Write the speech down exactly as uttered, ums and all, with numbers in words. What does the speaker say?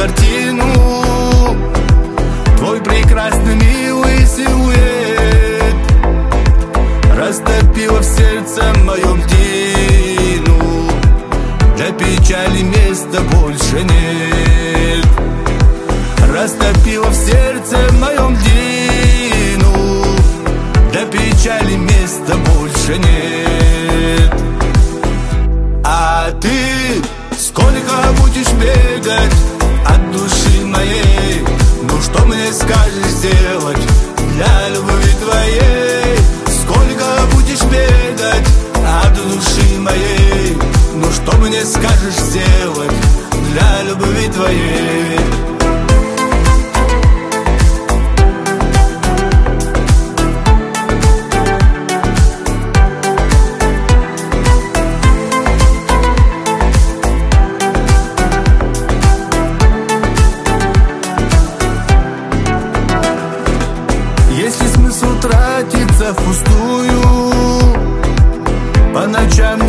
картину, твой прекрасный милый силуэт растопила в сердце моем тину. Для печали места больше нет. Растопила в сердце моем тину. Для печали места больше нет. А ты сколько будешь бегать от души моей? Ну что мне скажешь сделать для любви твоей? Сколько будешь бегать от души моей? Ну что мне скажешь сделать для любви твоей? Если смысл тратится впустую, по ночам